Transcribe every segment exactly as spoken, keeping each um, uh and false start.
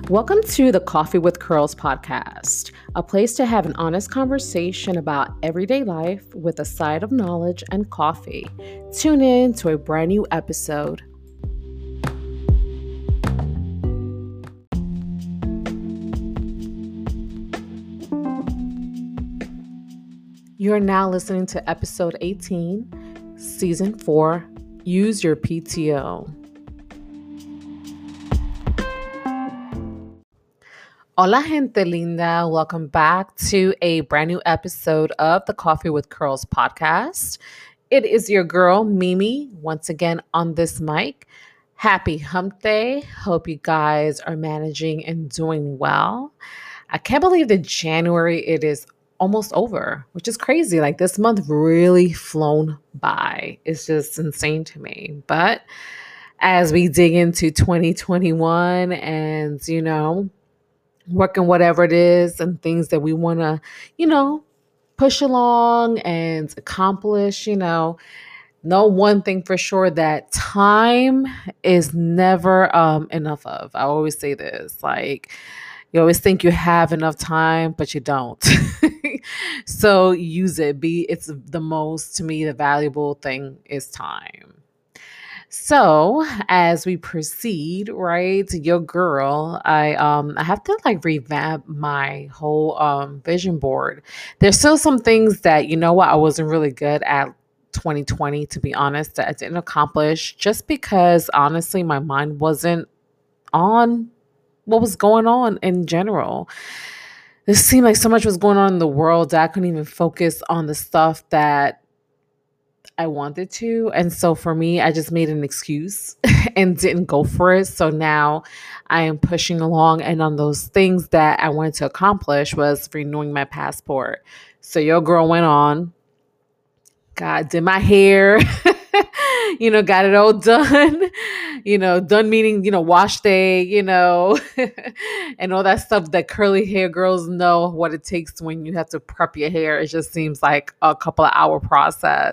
Welcome to the Coffee with Curls podcast, a place to have an honest conversation about everyday life with a side of knowledge and coffee. Tune in to a brand new episode. You're now listening to episode eighteen, season four, Use Your P T O. Hola, gente linda. Welcome back to a brand new episode of the Coffee with Curls podcast. It is your girl, Mimi, once again on this mic. Happy hump day. Hope you guys are managing and doing well. I can't believe that January, it is almost over, which is crazy. Like, this month really flown by. It's just insane to me. But as we dig into twenty twenty-one and, you know, working whatever it is and things that we want to, you know, push along and accomplish, you know, know one thing for sure, that time is never um, enough of. I always say this, like, you always think you have enough time, but you don't. So use it. Be it's the most, to me, the valuable thing is time. So as we proceed, right, your girl, I um I have to like revamp my whole um vision board. There's still some things that, you know what, I wasn't really good at twenty twenty, to be honest, that I didn't accomplish just because honestly my mind wasn't on what was going on in general. It seemed like so much was going on in the world that I couldn't even focus on the stuff that I wanted to. And so for me, I just made an excuse and didn't go for it. So now I am pushing along. And on those things that I wanted to accomplish was renewing my passport. So your girl went on, God, did my hair, you know, got it all done, you know, done meaning, you know, wash day, you know, and all that stuff that curly hair girls know what it takes when you have to prep your hair. It just seems like a couple of hour process.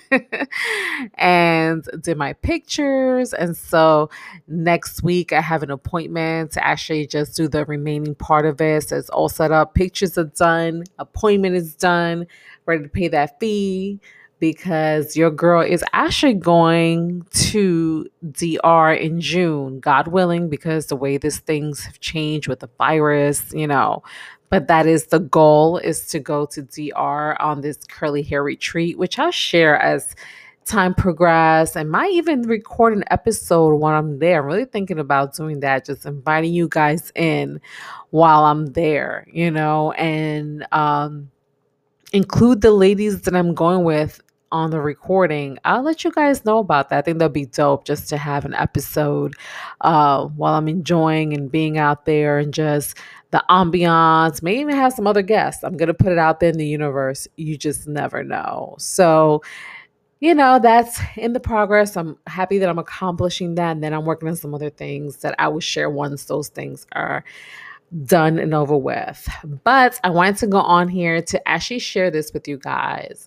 And did my pictures. And so next week I have an appointment to actually just do the remaining part of it. So it's all set up. Pictures are done. Appointment is done. Ready to pay that fee. Because your girl is actually going to D R in June, God willing, because the way these things have changed with the virus, you know. But that is the goal, is to go to D R on this curly hair retreat, which I'll share as time progresses, and might even record an episode when I'm there. I'm really thinking about doing that, just inviting you guys in while I'm there, you know, and um, include the ladies that I'm going with on the recording. I'll let you guys know about that. I think that'll be dope, just to have an episode uh, while I'm enjoying and being out there, and just the ambiance. May even have some other guests. I'm going to put it out there in the universe. You just never know. So, you know, that's in the progress. I'm happy that I'm accomplishing that. And then I'm working on some other things that I will share once those things are done and over with. But I wanted to go on here to actually share this with you guys.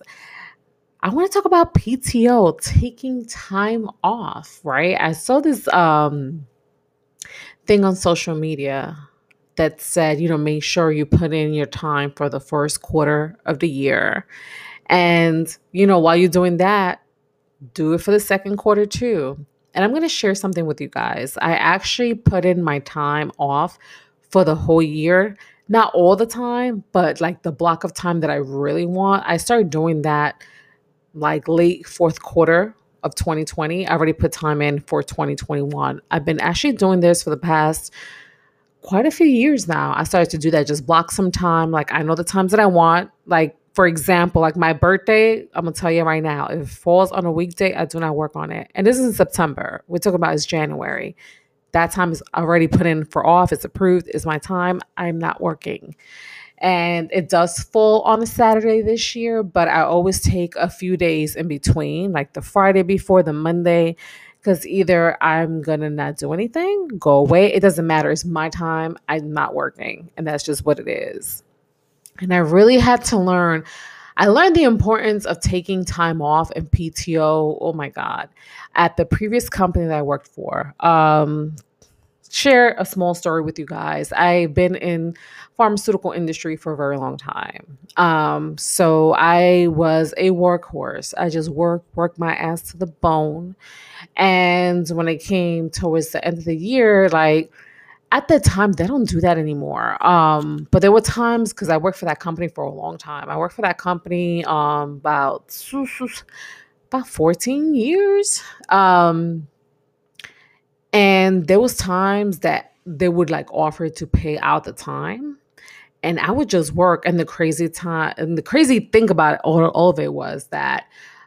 I want to talk about P T O, taking time off, right? I saw this um, thing on social media that said, you know, make sure you put in your time for the first quarter of the year. And, you know, while you're doing that, do it for the second quarter too. And I'm going to share something with you guys. I actually put in my time off for the whole year. Not all the time, but like the block of time that I really want. I started doing that like late fourth quarter of twenty twenty. I already put time in for twenty twenty-one. I've been actually doing this for the past quite a few years now. I started to do that, just block some time. Like, I know the times that I want. Like, for example, like my birthday, I'm going to tell you right now, if it falls on a weekday, I do not work on it. And this is in September. We're talking about is January. That time is already put in for off. It's approved. It's my time. I'm not working. And it does fall on a Saturday this year, but I always take a few days in between, like the Friday before, the Monday, because either I'm going to not do anything, go away. It doesn't matter. It's my time. I'm not working. And that's just what it is. And I really had to learn. I learned the importance of taking time off and P T O. Oh my God. At the previous company that I worked for, um, share a small story with you guys. I've been in pharmaceutical industry for a very long time. Um, so I was a workhorse. I just worked worked my ass to the bone. And when it came towards the end of the year, like at the time, they don't do that anymore. Um, but there were times because I worked for that company for a long time. I worked for that company um about about fourteen years. Um, and there was times that they would like offer to pay out the time. And I would just work. And the crazy time and the crazy thing about it, all, all of it was that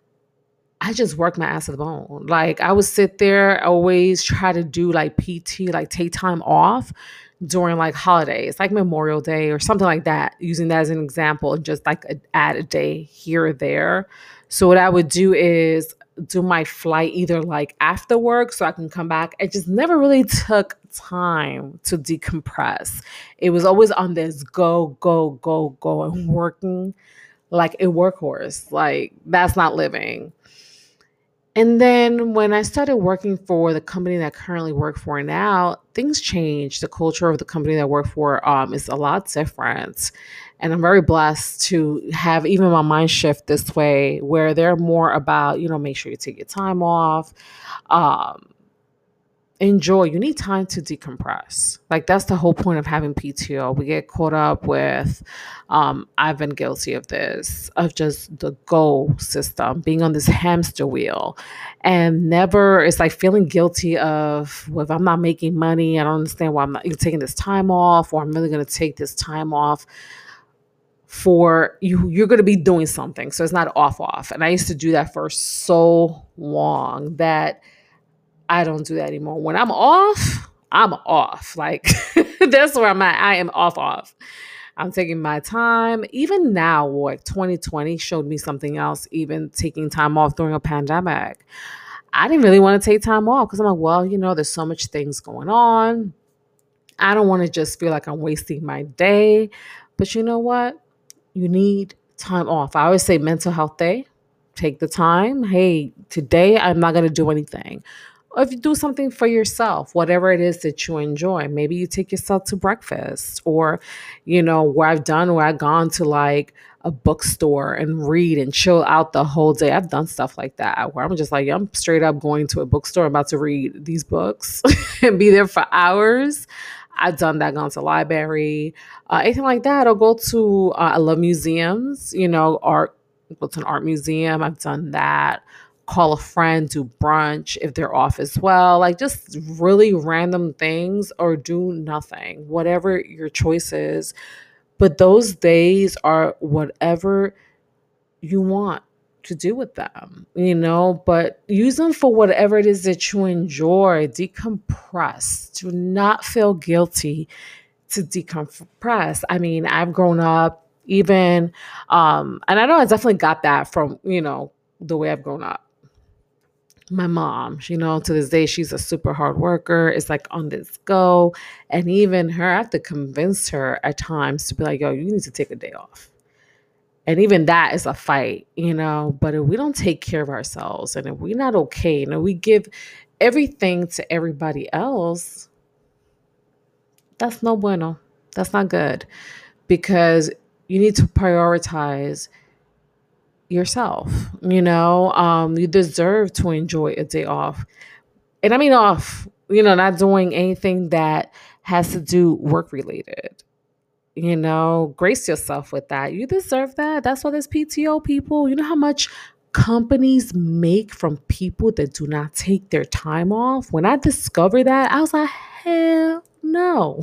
I just worked my ass to the bone. Like I would sit there, always try to do like P T, like take time off during like holidays, like Memorial Day or something like that, using that as an example, and just like a, add a day here or there. So what I would do is do my flight either like after work so I can come back. I just never really took time to decompress. It was always on this go, go, go, go and working like a workhorse. Like that's not living. And then when I started working for the company that I currently work for now, things changed. The culture of the company that I work for um, is a lot different. And I'm very blessed to have even my mind shift this way, where they're more about, you know, make sure you take your time off. Um, enjoy. You need time to decompress. Like that's the whole point of having P T O. We get caught up with um I've been guilty of this, of just the goal system, being on this hamster wheel, and never, it's like feeling guilty of, well, if I'm not making money, I don't understand why I'm not taking this time off, or I'm really going to take this time off for you. You're going to be doing something, so it's not off off. And I used to do that for so long that I don't do that anymore. When I'm off, I'm off. Like that's where I'm at. I am off off. I'm taking my time. Even now, like twenty twenty showed me something else, even taking time off during a pandemic. I didn't really want to take time off because I'm like, well, you know, there's so much things going on. I don't want to just feel like I'm wasting my day. But you know what? You need time off. I always say mental health day. Take the time. Hey, today I'm not going to do anything. Or if you do something for yourself, whatever it is that you enjoy, maybe you take yourself to breakfast, or, you know, where I've done, where I've gone to like a bookstore and read and chill out the whole day. I've done stuff like that where I'm just like, I'm straight up going to a bookstore, I'm about to read these books and be there for hours. I've done that, gone to library, uh, anything like that. Or go to, uh, I love museums, you know, art, go to an art museum. I've done that. Call a friend, do brunch if they're off as well. Like just really random things, or do nothing, whatever your choice is. But those days are whatever you want to do with them, you know, but use them for whatever it is that you enjoy. Decompress. Do not feel guilty to decompress. I mean, I've grown up even, um, and I know I definitely got that from, you know, the way I've grown up. My mom, you know, to this day, she's a super hard worker. It's like on this go. And even her, I have to convince her at times to be like, yo, you need to take a day off. And even that is a fight, you know. But if we don't take care of ourselves, and if we're not okay, and if we give everything to everybody else, that's no bueno. That's not good, because you need to prioritize yourself. You know, um, you deserve to enjoy a day off. And I mean off, you know, not doing anything that has to do work related. You know, grace yourself with that. You deserve that. That's why there's P T O, people. You know how much companies make from people that do not take their time off? When I discovered that, I was like, hell no.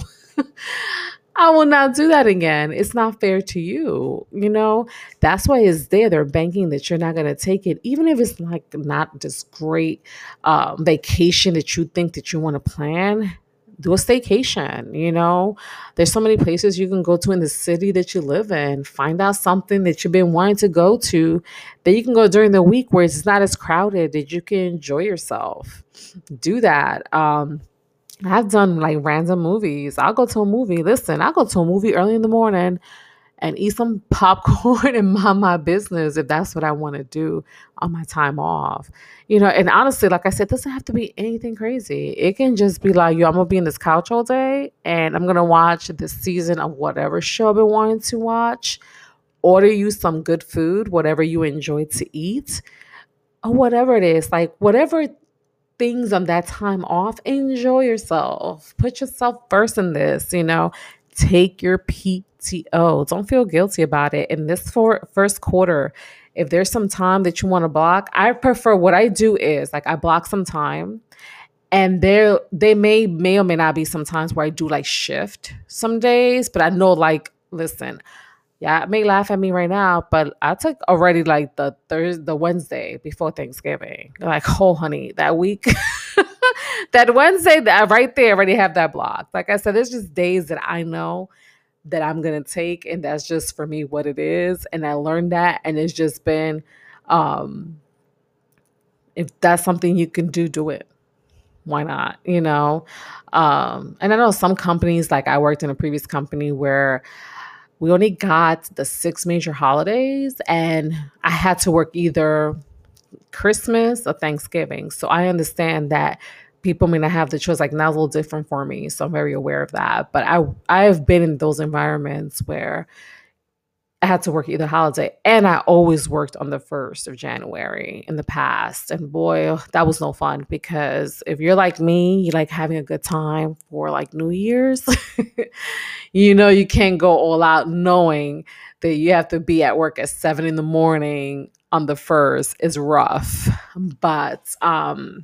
I will not do that again. It's not fair to you. You know, that's why it's there. They're banking that you're not going to take it, even if it's like not this great um, vacation that you think that you want to plan. Do a staycation. You know, there's so many places you can go to in the city that you live in. Find out something that you've been wanting to go to that you can go during the week where it's not as crowded, that you can enjoy yourself. Do that. Um, I've done like random movies. I'll go to a movie. Listen, I'll go to a movie early in the morning, and eat some popcorn and mind my business if that's what I want to do on my time off. You know, and honestly, like I said, it doesn't have to be anything crazy. It can just be like, yo, I'm gonna be in this couch all day and I'm gonna watch this season of whatever show I've been wanting to watch. Order you some good food, whatever you enjoy to eat, or whatever it is. Like whatever things on that time off, enjoy yourself. Put yourself first in this, you know. Take your P T O. Don't feel guilty about it. In this for first quarter, if there's some time that you want to block, I prefer what I do is like I block some time, and there they may may or may not be some times where I do like shift some days, but I know like listen, yeah, it may laugh at me right now, but I took already like the Thursday, the Wednesday before Thanksgiving. Like, oh, honey, that week, that Wednesday, that right there, already have that block. Like I said, there's just days that I know that I'm gonna take, and that's just for me what it is. And I learned that, and it's just been, um, if that's something you can do, do it. Why not? You know, um, and I know some companies, like I worked in a previous company where we only got the six major holidays, and I had to work either Christmas or Thanksgiving. So I understand that people may not have the choice. Like now, it's a little different for me, so I'm very aware of that. But I I have been in those environments where I had to work either holiday, and I always worked on the first of January in the past. And boy, that was no fun, because if you're like me, you like having a good time for like New Year's, you know, you can't go all out knowing that you have to be at work at seven in the morning on the first is rough. But um,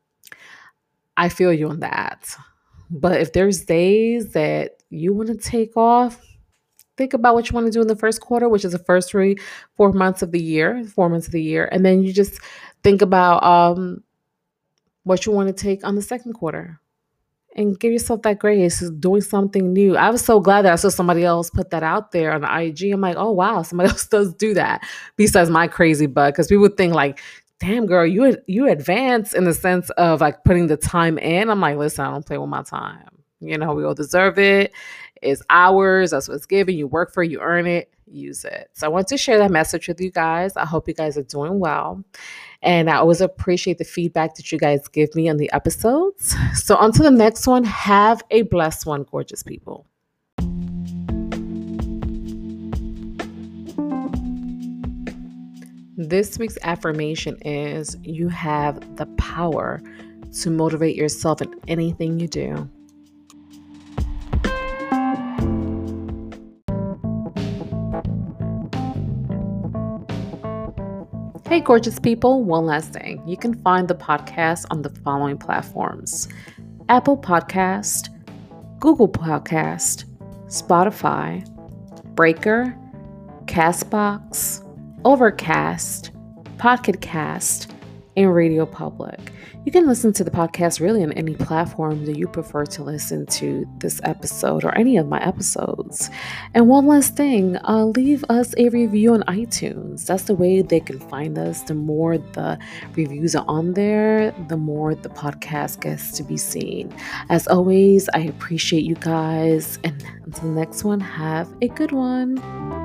I feel you on that. But if there's days that you want to take off, think about what you want to do in the first quarter, which is the first three, four months of the year, four months of the year. And then you just think about um, what you want to take on the second quarter and give yourself that grace, doing something new. I was so glad that I saw somebody else put that out there on I G. I'm like, oh, wow, somebody else does do that besides my crazy butt. Because people would think like, damn, girl, you you advance in the sense of like putting the time in. I'm like, listen, I don't play with my time. You know, we all deserve it. It's ours. That's what's given. You work for it, you earn it, use it. So I want to share that message with you guys. I hope you guys are doing well. And I always appreciate the feedback that you guys give me on the episodes. So on to the next one. Have a blessed one, gorgeous people. This week's affirmation is you have the power to motivate yourself in anything you do. Hey, gorgeous people. One last thing. You can find the podcast on the following platforms: Apple Podcast, Google Podcast, Spotify, Breaker, Castbox, Overcast, Pocket Cast, and Radio Public. You can listen to the podcast really on any platform that you prefer to listen to this episode or any of my episodes. And one last thing, uh, leave us a review on iTunes. That's the way they can find us. The more the reviews are on there, the more the podcast gets to be seen. As always, I appreciate you guys. And until the next one, have a good one.